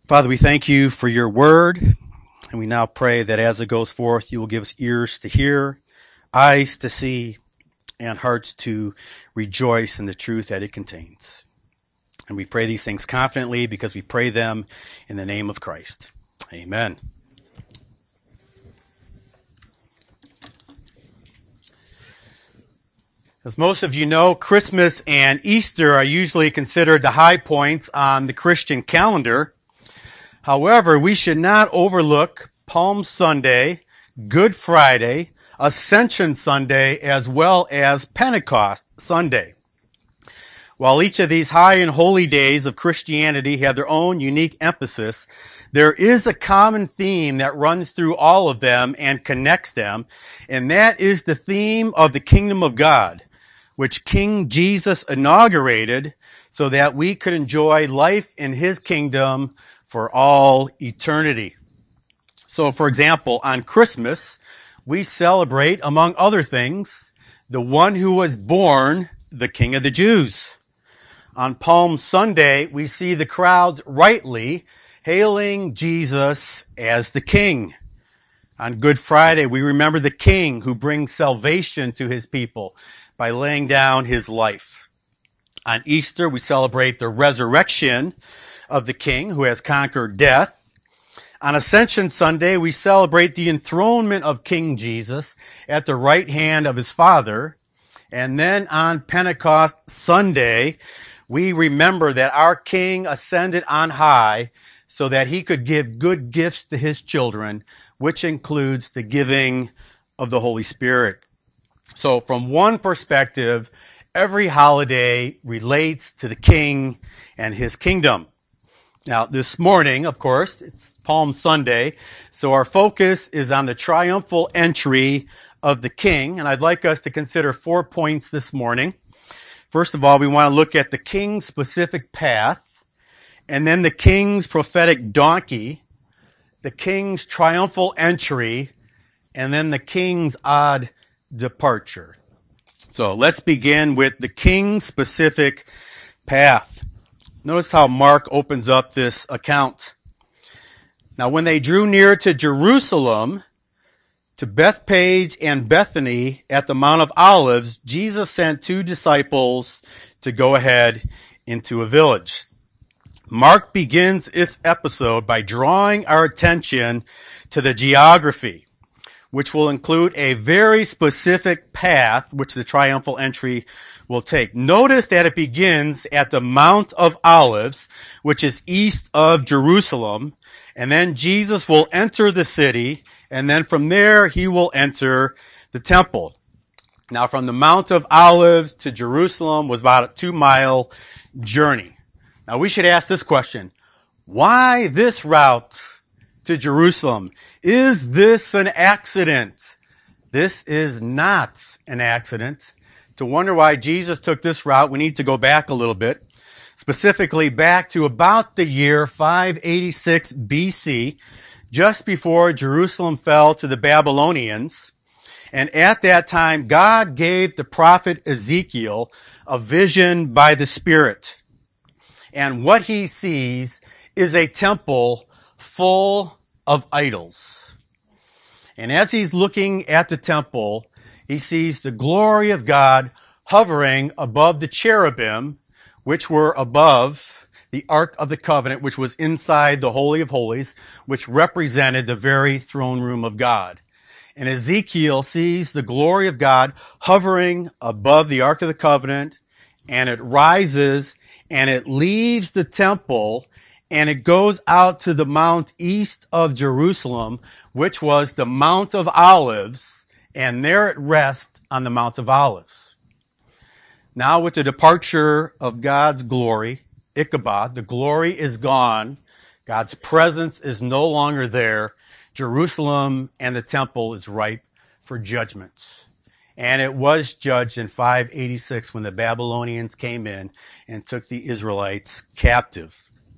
Father, we thank you for your word, and we now pray that as it goes forth, you will give us ears to hear, eyes to see, and hearts to rejoice in the truth that it contains. And we pray these things confidently because we pray them in the name of Christ. Amen. As most of you know, Christmas and Easter are usually considered the high points on the Christian calendar. However, we should not overlook Palm Sunday, Good Friday, Ascension Sunday, as well as Pentecost Sunday. While each of these high and holy days of Christianity have their own unique emphasis, there is a common theme that runs through all of them and connects them, and that is the theme of the kingdom of God, which King Jesus inaugurated so that we could enjoy life in his kingdom for all eternity. So, for example, on Christmas, we celebrate, among other things, the one who was born, the King of the Jews. On Palm Sunday, we see the crowds rightly hailing Jesus as the King. On Good Friday, we remember the King who brings salvation to his people by laying down his life. On Easter, we celebrate the resurrection of the King who has conquered death. On Ascension Sunday, we celebrate the enthronement of King Jesus at the right hand of his Father. And then on Pentecost Sunday, we remember that our King ascended on high so that he could give good gifts to his children, which includes the giving of the Holy Spirit. So from one perspective, every holiday relates to the King and his kingdom. Now, this morning, of course, it's Palm Sunday, so our focus is on the triumphal entry of the King, and I'd like us to consider 4 points this morning. First of all, we want to look at the King's specific path, and then the King's prophetic donkey, the King's triumphal entry, and then the King's odd departure. So let's begin with the King's specific path. Notice how Mark opens up this account. Now, when they drew near to Jerusalem, to Bethphage and Bethany at the Mount of Olives, Jesus sent 2 disciples to go ahead into a village. Mark begins this episode by drawing our attention to the geography, which will include a very specific path which the triumphal entry will take. Notice that it begins at the Mount of Olives, which is east of Jerusalem, and then Jesus will enter the city, and then from there he will enter the temple. Now, from the Mount of Olives to Jerusalem was about a 2-mile journey. Now, we should ask this question: why this route to Jerusalem? Is this an accident? This is not an accident. To wonder why Jesus took this route, we need to go back a little bit, specifically back to about the year 586 BC, just before Jerusalem fell to the Babylonians. And at that time, God gave the prophet Ezekiel a vision by the Spirit. And what he sees is a temple full of idols. And as he's looking at the temple, he sees the glory of God hovering above the cherubim, which were above the Ark of the Covenant, which was inside the Holy of Holies, which represented the very throne room of God. And Ezekiel sees the glory of God hovering above the Ark of the Covenant, and it rises and it leaves the temple and it goes out to the mount east of Jerusalem, which was the Mount of Olives, and there it rests on the Mount of Olives. Now, with the departure of God's glory, Ichabod, the glory is gone. God's presence is no longer there. Jerusalem and the temple is ripe for judgment. And it was judged in 586 when the Babylonians came in and took the Israelites captive.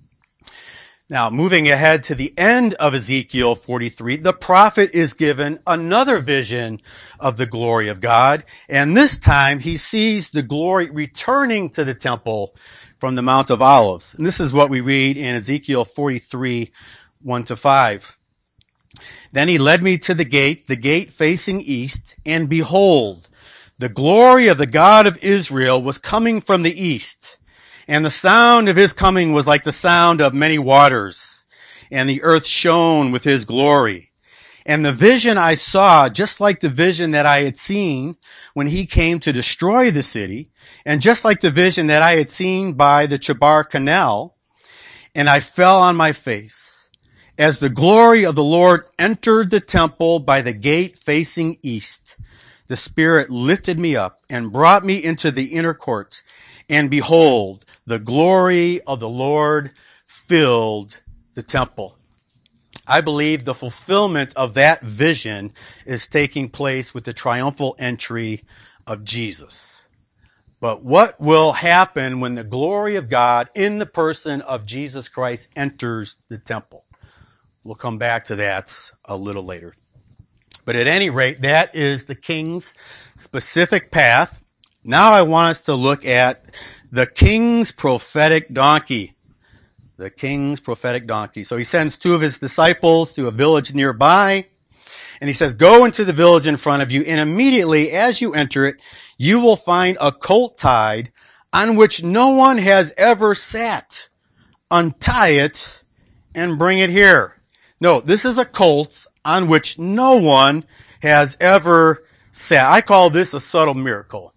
Now, moving ahead to the end of Ezekiel 43, the prophet is given another vision of the glory of God, and this time he sees the glory returning to the temple from the Mount of Olives. And this is what we read in Ezekiel 43, 1-5. Then he led me to the gate facing east, and behold, the glory of the God of Israel was coming from the east, and the sound of his coming was like the sound of many waters, and the earth shone with his glory. And the vision I saw, just like the vision that I had seen when he came to destroy the city, and just like the vision that I had seen by the Chebar Canal, and I fell on my face. As the glory of the Lord entered the temple by the gate facing east, the Spirit lifted me up and brought me into the inner court, and behold, the glory of the Lord filled the temple. I believe the fulfillment of that vision is taking place with the triumphal entry of Jesus. But what will happen when the glory of God in the person of Jesus Christ enters the temple? We'll come back to that a little later. But at any rate, that is the king's specific path. Now I want us to look at the king's prophetic donkey. The king's prophetic donkey. So he sends two of his disciples to a village nearby, and he says, go into the village in front of you, and immediately as you enter it, you will find a colt tied on which no one has ever sat. Untie it and bring it here. No, this is a colt on which no one has ever sat. I call this a subtle miracle.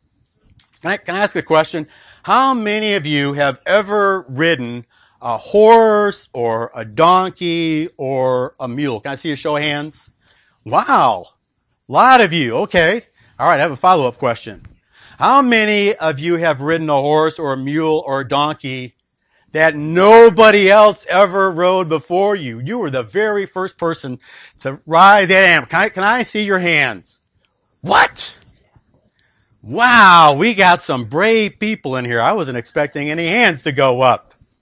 Can I ask a question? How many of you have ever ridden a horse or a donkey or a mule? Can I see a show of hands? Wow. A lot of you. Okay. All right. I have a follow-up question. How many of you have ridden a horse or a mule or a donkey that nobody else ever rode before you? You were the very first person to ride that animal. Can I see your hands? What? Wow. We got some brave people in here. I wasn't expecting any hands to go up.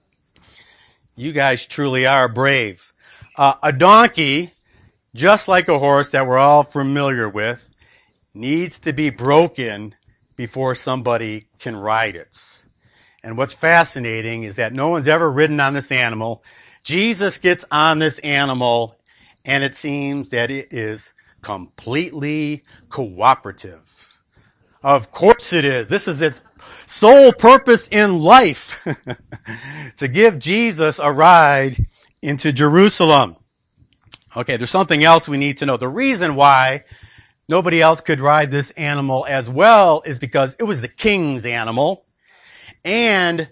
You guys truly are brave. A donkey, just like a horse that we're all familiar with, needs to be broken before somebody can ride it. And what's fascinating is that no one's ever ridden on this animal. Jesus gets on this animal, and it seems that it is completely cooperative. Of course it is. This is its sole purpose in life, to give Jesus a ride into Jerusalem. Okay, there's something else we need to know. The reason why nobody else could ride this animal as well is because it was the king's animal, and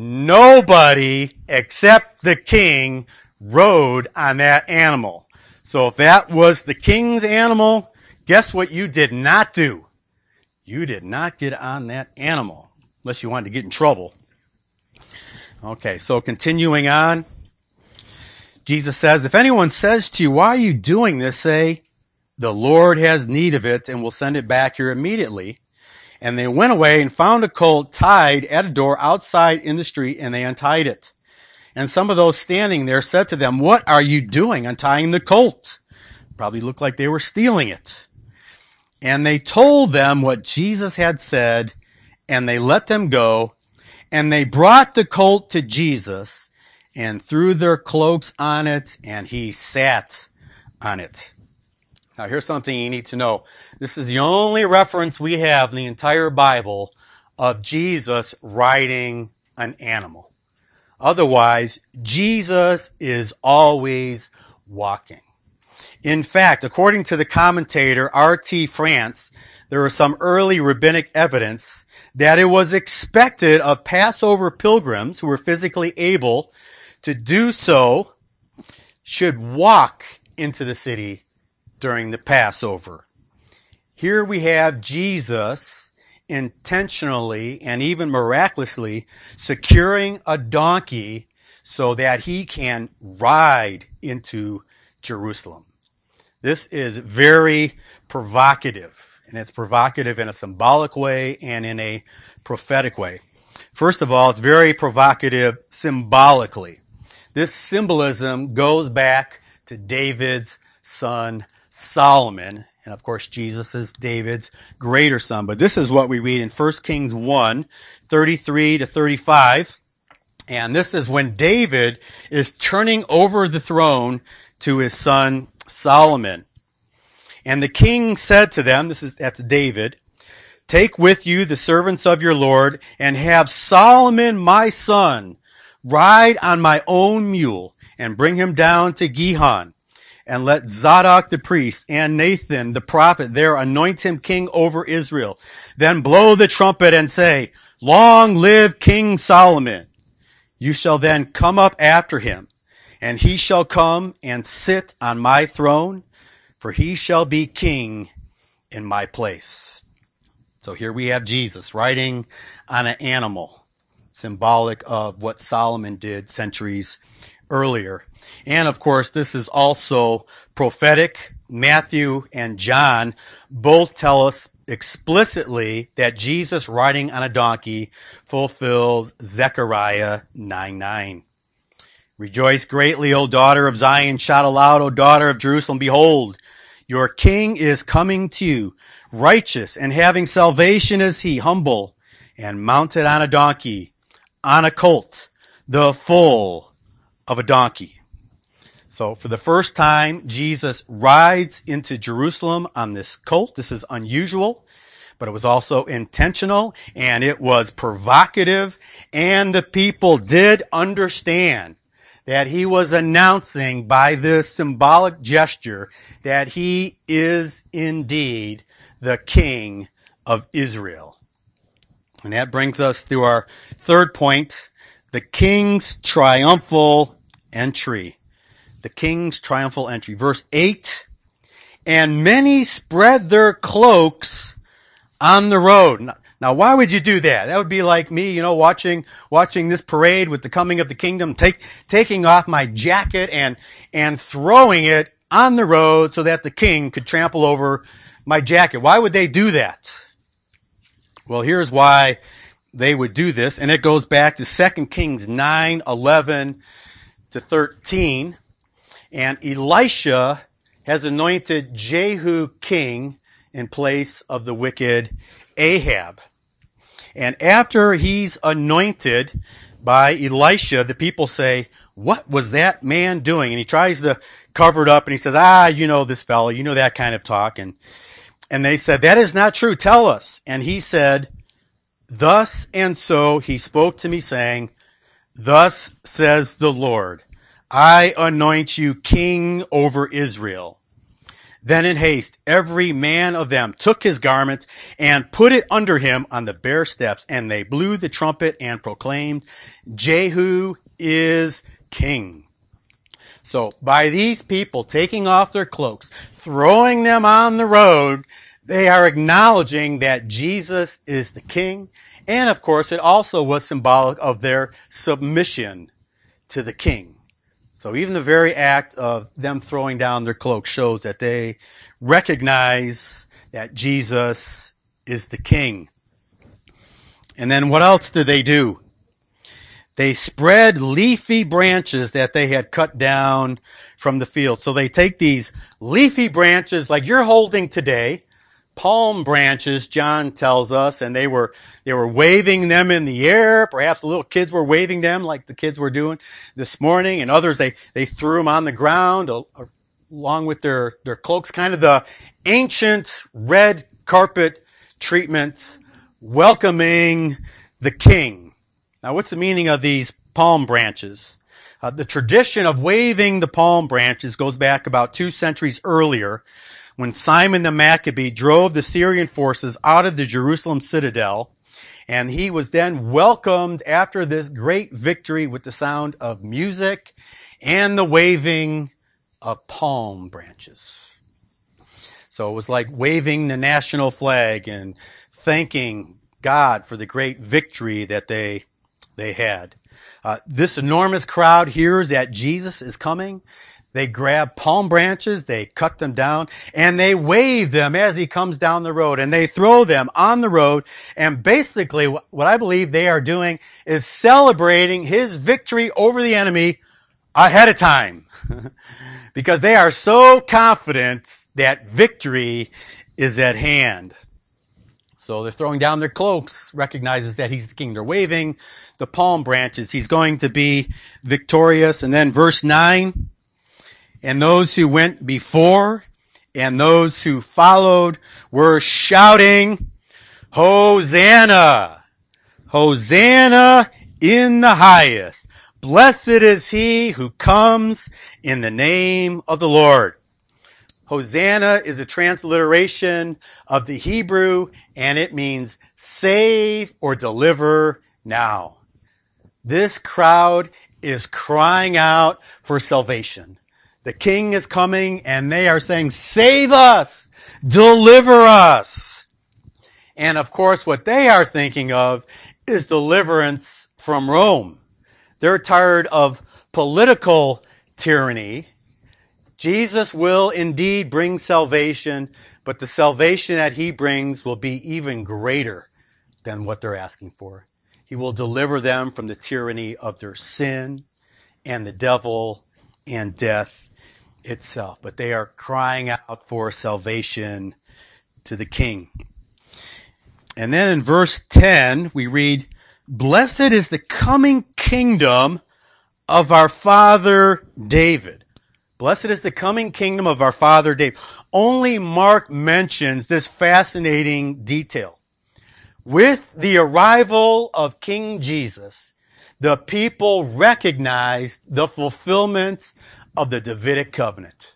nobody except the king rode on that animal. So if that was the king's animal, guess what you did not do? You did not get on that animal, unless you wanted to get in trouble. Okay, so continuing on, Jesus says, if anyone says to you, why are you doing this? Say, the Lord has need of it, and will send it back here immediately. And they went away and found a colt tied at a door outside in the street, and they untied it. And some of those standing there said to them, what are you doing untying the colt? Probably looked like they were stealing it. And they told them what Jesus had said, and they let them go. And they brought the colt to Jesus and threw their cloaks on it, and he sat on it. Now, here's something you need to know. This is the only reference we have in the entire Bible of Jesus riding an animal. Otherwise, Jesus is always walking. In fact, according to the commentator R.T. France, there is some early rabbinic evidence that it was expected of Passover pilgrims who were physically able to do so should walk into the city during the Passover. Here we have Jesus intentionally and even miraculously securing a donkey so that he can ride into Jerusalem. This is very provocative, and it's provocative in a symbolic way and in a prophetic way. First of all, it's very provocative symbolically. This symbolism goes back to David's son Solomon, and of course Jesus is David's greater son. But this is what we read in 1 Kings 1, 33 to 35. And this is when David is turning over the throne to his son Solomon. And the king said to them, that's David, "Take with you the servants of your Lord and have Solomon my son ride on my own mule and bring him down to Gihon. And let Zadok the priest and Nathan the prophet there anoint him king over Israel. Then blow the trumpet and say, 'Long live King Solomon.' You shall then come up after him, and he shall come and sit on my throne, for he shall be king in my place." So here we have Jesus riding on an animal, symbolic of what Solomon did centuries earlier. And of course, this is also prophetic. Matthew and John both tell us explicitly that Jesus riding on a donkey fulfills Zechariah 9:9. "Rejoice greatly, O daughter of Zion. Shout aloud, O daughter of Jerusalem. Behold, your king is coming to you. Righteous and having salvation is he, humble and mounted on a donkey, on a colt, the foal of a donkey." So for the first time, Jesus rides into Jerusalem on this colt. This is unusual, but it was also intentional, and it was provocative, and the people did understand that he was announcing by this symbolic gesture that he is indeed the King of Israel. And that brings us to our third point, the King's triumphal entry. The King's triumphal entry. Verse 8, "And many spread their cloaks on the road." Now, why would you do that? That would be like me, watching this parade with the coming of the kingdom, taking off my jacket and throwing it on the road so that the king could trample over my jacket. Why would they do that? Well, here's why they would do this, and it goes back to 2 Kings 9:11 to 13. And Elisha has anointed Jehu king in place of the wicked Ahab. And after he's anointed by Elisha, the people say, "What was that man doing?" And he tries to cover it up, and he says, this fellow, that kind of talk. And they said, "That is not true. Tell us." And he said, "Thus and so he spoke to me, saying, 'Thus says the Lord, I anoint you king over Israel.' Then in haste, every man of them took his garment and put it under him on the bare steps, and they blew the trumpet and proclaimed, 'Jehu is king.'" So by these people taking off their cloaks, throwing them on the road, they are acknowledging that Jesus is the king. And of course, it also was symbolic of their submission to the king. So even the very act of them throwing down their cloak shows that they recognize that Jesus is the king. And then what else did they do? They spread leafy branches that they had cut down from the field. So they take these leafy branches like you're holding today, palm branches, John tells us, and they were waving them in the air. Perhaps the little kids were waving them like the kids were doing this morning, and others, they threw them on the ground along with their cloaks, kind of the ancient red carpet treatment, welcoming the king. Now, what's the meaning of these palm branches? The tradition of waving the palm branches goes back about 2 centuries earlier, when Simon the Maccabee drove the Syrian forces out of the Jerusalem citadel, and he was then welcomed after this great victory with the sound of music and the waving of palm branches. So it was like waving the national flag and thanking God for the great victory that they had. This enormous crowd hears that Jesus is coming. They grab palm branches, they cut them down, and they wave them as he comes down the road, and they throw them on the road. And basically, what I believe they are doing is celebrating his victory over the enemy ahead of time. Because they are so confident that victory is at hand. So they're throwing down their cloaks, recognizes that he's the king. They're waving the palm branches. He's going to be victorious. And then verse 9, and those who went before and those who followed were shouting, Hosanna! Hosanna in the highest. Blessed is he who comes in the name of the Lord. Hosanna is a transliteration of the Hebrew, and it means save or deliver now. This crowd is crying out for salvation. The king is coming, and they are saying, save us, deliver us. And of course, what they are thinking of is deliverance from Rome. They're tired of political tyranny. Jesus will indeed bring salvation, but the salvation that he brings will be even greater than what they're asking for. He will deliver them from the tyranny of their sin and the devil and death itself. But they are crying out for salvation to the king. And then in verse 10, we read, Blessed is the coming kingdom of our father David. Blessed is the coming kingdom of our father David. Only Mark mentions this fascinating detail. With the arrival of King Jesus, the people recognized the fulfillment of the Davidic covenant.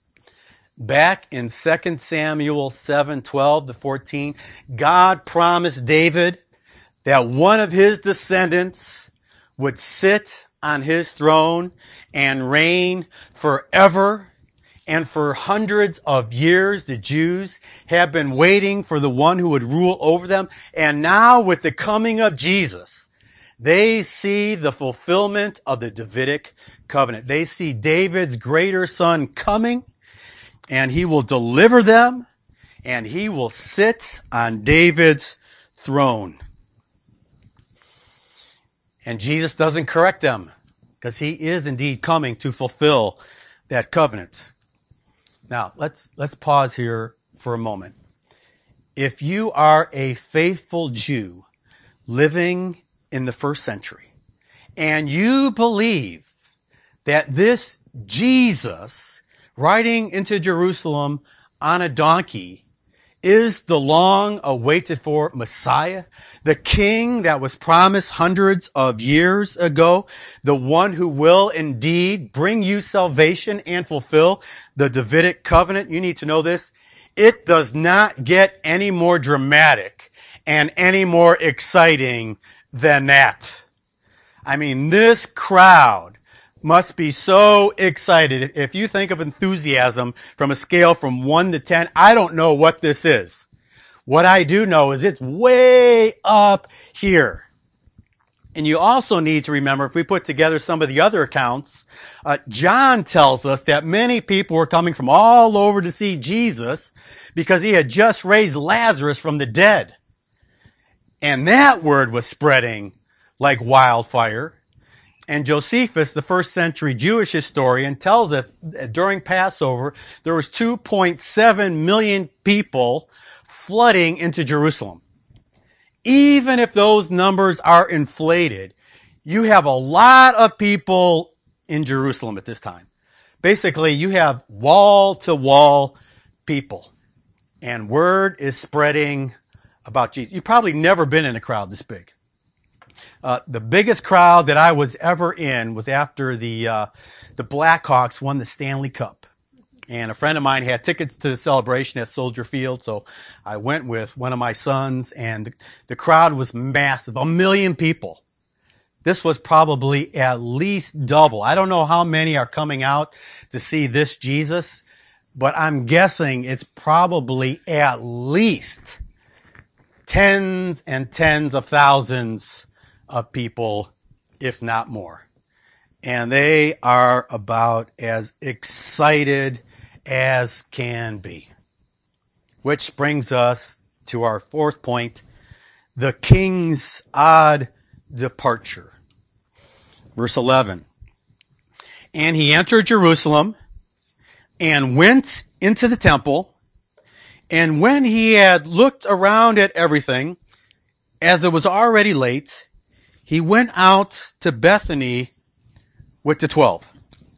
Back in 2 Samuel 7:12-14, God promised David that one of his descendants would sit on his throne and reign forever. And for hundreds of years, the Jews have been waiting for the one who would rule over them. And now with the coming of Jesus, they see the fulfillment of the Davidic covenant. They see David's greater son coming, and he will deliver them, and he will sit on David's throne. And Jesus doesn't correct them, because he is indeed coming to fulfill that covenant. Now, let's pause here for a moment. If you are a faithful Jew living in the first century, and you believe that this Jesus riding into Jerusalem on a donkey is the long-awaited for Messiah, the king that was promised hundreds of years ago, the one who will indeed bring you salvation and fulfill the Davidic covenant. You need to know this. It does not get any more dramatic and any more exciting than that. I mean, this crowd must be so excited. If you think of enthusiasm from a scale from 1 to 10, I don't know what this is. What I do know is it's way up here. And you also need to remember, if we put together some of the other accounts, John tells us that many people were coming from all over to see Jesus because he had just raised Lazarus from the dead. And that word was spreading like wildfire. And Josephus, the first century Jewish historian, tells us that during Passover, there was 2.7 million people flooding into Jerusalem. Even if those numbers are inflated, you have a lot of people in Jerusalem at this time. Basically, you have wall-to-wall people. And word is spreading about Jesus. You've probably never been in a crowd this big. The biggest crowd that I was ever in was after the Blackhawks won the Stanley Cup. And a friend of mine had tickets to the celebration at Soldier Field, so I went with one of my sons, and the crowd was massive, 1 million people. This was probably at least double. I don't know how many are coming out to see this Jesus, but I'm guessing it's probably at least tens and tens of thousands of people, if not more. And they are about as excited as can be. Which brings us to our fourth point, the king's odd departure. Verse 11. And he entered Jerusalem and went into the temple And when he had looked around at everything, as it was already late, he went out to Bethany with the 12.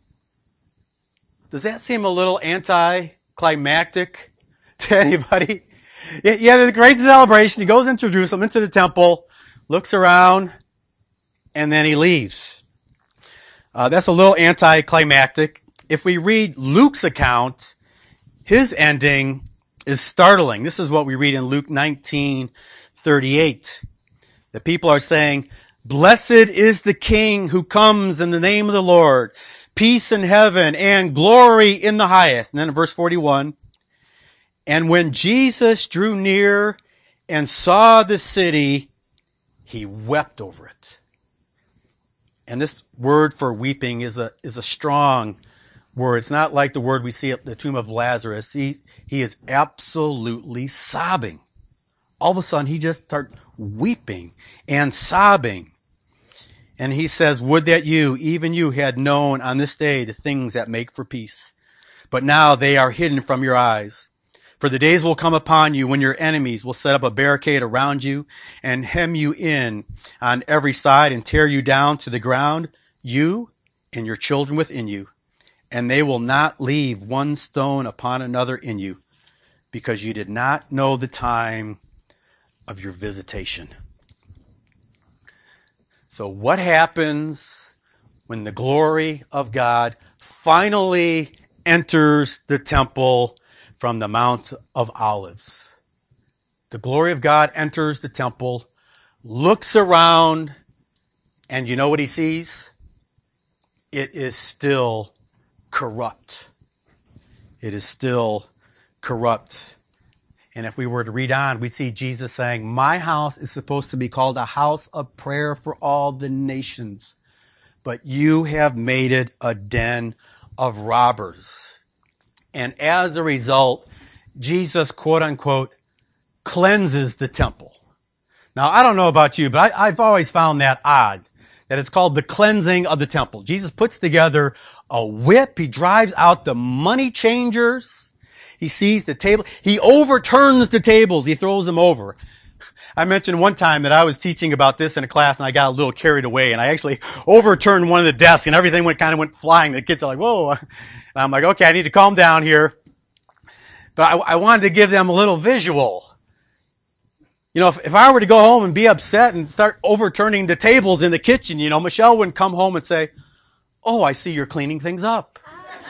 Does that seem a little anticlimactic to anybody? Yeah, there's a great celebration. He goes into Jerusalem, into the temple, looks around, and then he leaves. That's a little anticlimactic. If we read Luke's account, his ending is startling. This is what we read in Luke 19:38. The people are saying, "Blessed is the King who comes in the name of the Lord. Peace in heaven and glory in the highest." And then in verse 41, "And when Jesus drew near and saw the city, he wept over it." And this word for weeping is a strong word. It's not like the word we see at the tomb of Lazarus. He is absolutely sobbing. All of a sudden, he just starts weeping and sobbing. And he says, "Would that you, even you, had known on this day the things that make for peace. But now they are hidden from your eyes. For the days will come upon you when your enemies will set up a barricade around you and hem you in on every side and tear you down to the ground, you and your children within you. And they will not leave one stone upon another in you, because you did not know the time of your visitation." So what happens when the glory of God finally enters the temple from the Mount of Olives? The glory of God enters the temple, looks around, and you know what he sees? It is still corrupt. It is still corrupt. And if we were to read on, we see Jesus saying, "My house is supposed to be called a house of prayer for all the nations, but you have made it a den of robbers." And as a result, Jesus, quote unquote, cleanses the temple. Now, I don't know about you, but I've always found that odd, that it's called the cleansing of the temple. Jesus puts together a whip. He drives out the money changers. He sees the table. He overturns the tables. He throws them over. I mentioned one time that I was teaching about this in a class and I got a little carried away and I actually overturned one of the desks and everything went flying. The kids are like, "Whoa." And I'm like, "Okay, I need to calm down here." But I wanted to give them a little visual. You know, if I were to go home and be upset and start overturning the tables in the kitchen, you know, Michelle wouldn't come home and say, "Oh, I see you're cleaning things up."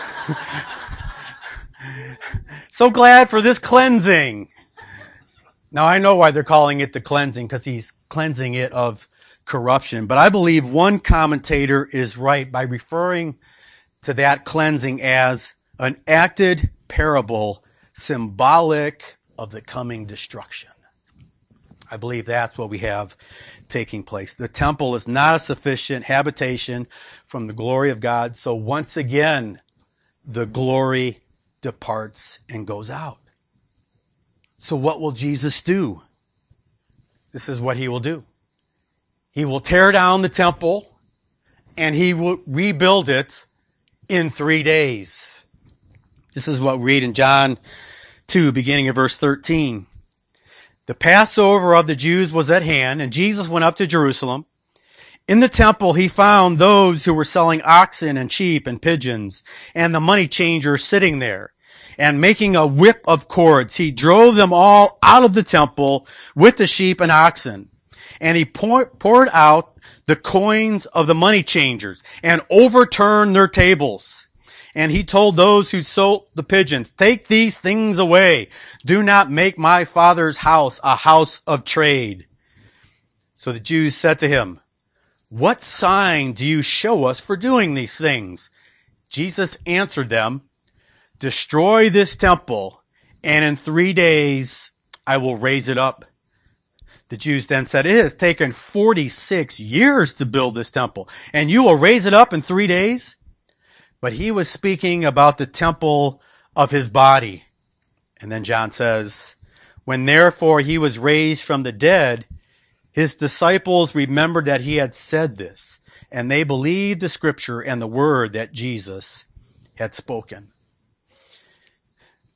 So glad for this cleansing. Now, I know why they're calling it the cleansing, because he's cleansing it of corruption. But I believe one commentator is right by referring to that cleansing as an acted parable symbolic of the coming destruction. I believe that's what we have taking place. The temple is not a sufficient habitation from the glory of God. So once again, the glory departs and goes out. So what will Jesus do? This is what he will do. He will tear down the temple and he will rebuild it in 3 days. This is what we read in John 2, beginning of verse 13. "The Passover of the Jews was at hand, and Jesus went up to Jerusalem. In the temple he found those who were selling oxen and sheep and pigeons, and the money changers sitting there. And making a whip of cords, he drove them all out of the temple with the sheep and oxen. And he poured out the coins of the money changers and overturned their tables. And he told those who sold the pigeons, 'Take these things away. Do not make my Father's house a house of trade.' So the Jews said to him, 'What sign do you show us for doing these things?' Jesus answered them, 'Destroy this temple, and in 3 days I will raise it up.' The Jews then said, 'It has taken 46 years to build this temple, and you will raise it up in 3 days?' But he was speaking about the temple of his body. And then John says, 'When therefore he was raised from the dead, his disciples remembered that he had said this, and they believed the scripture and the word that Jesus had spoken.'"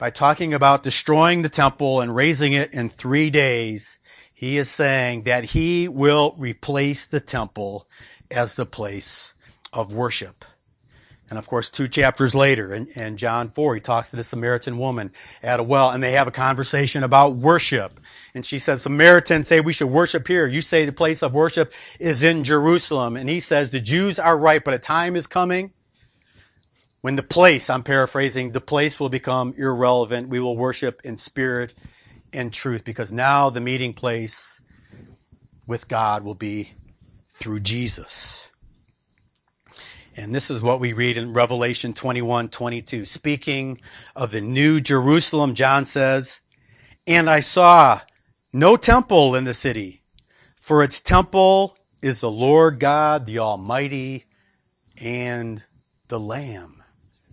by talking about destroying the temple and raising it in 3 days, he is saying that he will replace the temple as the place of worship. And of course, 2 chapters later, in John 4, he talks to the Samaritan woman at a well, and they have a conversation about worship. And she says, Samaritans say we should worship here. You say the place of worship is in Jerusalem. And he says, the Jews are right, but a time is coming when the place, I'm paraphrasing, the place will become irrelevant. We will worship in spirit and truth, because now the meeting place with God will be through Jesus. And this is what we read in Revelation 21:22. Speaking of the new Jerusalem, John says, and I saw no temple in the city, for its temple is the Lord God, the Almighty, and the Lamb.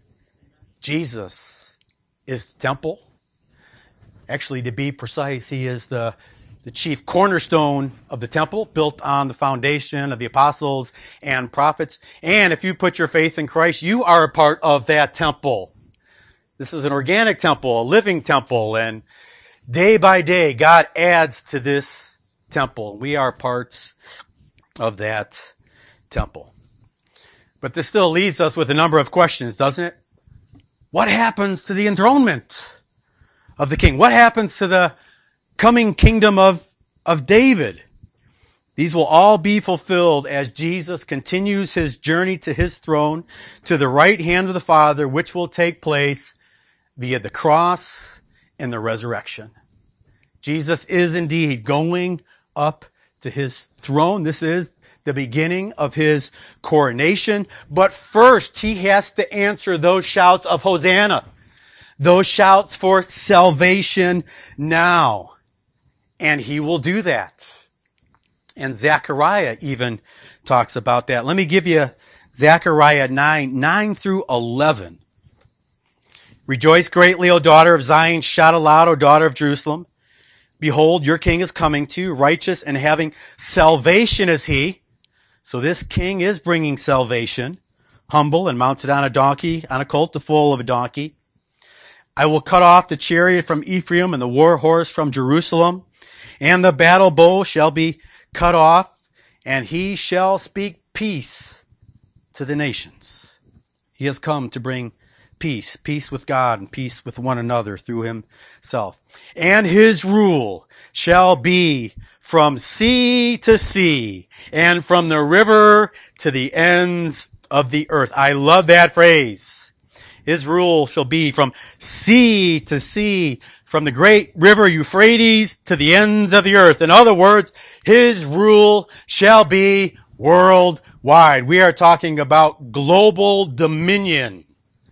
Jesus is the temple. Actually, to be precise, he is the chief cornerstone of the temple, built on the foundation of the apostles and prophets. And if you put your faith in Christ, you are a part of that temple. This is an organic temple, a living temple, and day by day, God adds to this temple. We are parts of that temple. But this still leaves us with a number of questions, doesn't it? What happens to the enthronement of the king? What happens to the coming kingdom of David? These will all be fulfilled as Jesus continues his journey to his throne, to the right hand of the Father, which will take place via the cross and the resurrection. Jesus is indeed going up to his throne. This is the beginning of his coronation. But first, he has to answer those shouts of Hosanna, those shouts for salvation now. And he will do that. And Zechariah even talks about that. Let me give you Zechariah 9 through 11. Rejoice greatly, O daughter of Zion. Shout aloud, O daughter of Jerusalem. Behold, your king is coming to you, righteous and having salvation is he. So this king is bringing salvation, humble and mounted on a donkey, on a colt, the foal of a donkey. I will cut off the chariot from Ephraim and the war horse from Jerusalem. And the battle bow shall be cut off, and he shall speak peace to the nations. He has come to bring peace, peace with God and peace with one another through himself. And his rule shall be from sea to sea and from the river to the ends of the earth. I love that phrase. His rule shall be from sea to sea, from the great river Euphrates to the ends of the earth. In other words, his rule shall be worldwide. We are talking about global dominion.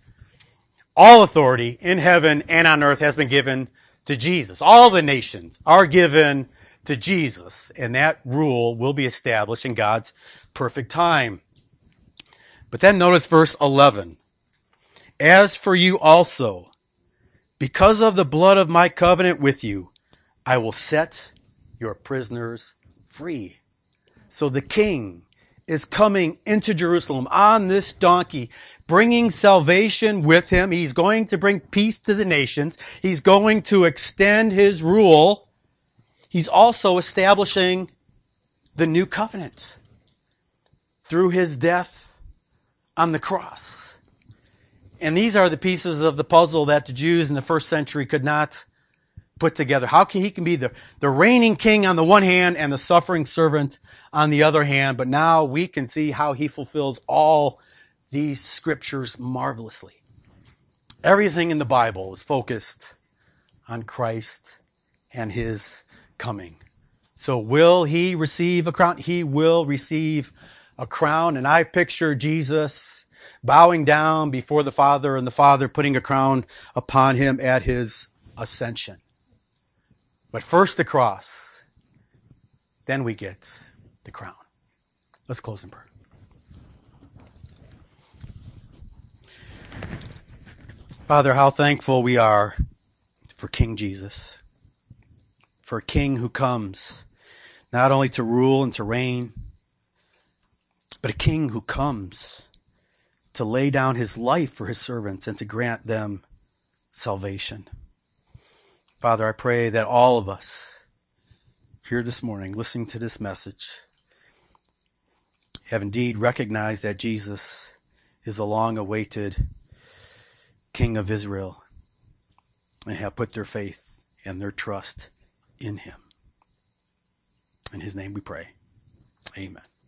All authority in heaven and on earth has been given to Jesus. All the nations are given to Jesus, and that rule will be established in God's perfect time. But then notice verse 11. As for you also, because of the blood of my covenant with you, I will set your prisoners free. So the king is coming into Jerusalem on this donkey, bringing salvation with him. He's going to bring peace to the nations. He's going to extend his rule. He's also establishing the new covenant through his death on the cross. And these are the pieces of the puzzle that the Jews in the first century could not put together. How can he be the reigning king on the one hand and the suffering servant on the other hand? But now we can see how he fulfills all these scriptures marvelously. Everything in the Bible is focused on Christ and his coming. So will he receive a crown? He will receive a crown. And I picture Jesus bowing down before the Father and the Father putting a crown upon him at his ascension. But first the cross, then we get the crown. Let's close in prayer. Father, how thankful we are for King Jesus, for a king who comes not only to rule and to reign, but a king who comes to lay down his life for his servants and to grant them salvation. Father, I pray that all of us here this morning, listening to this message, have indeed recognized that Jesus is the long-awaited King of Israel and have put their faith and their trust in him. In his name we pray. Amen.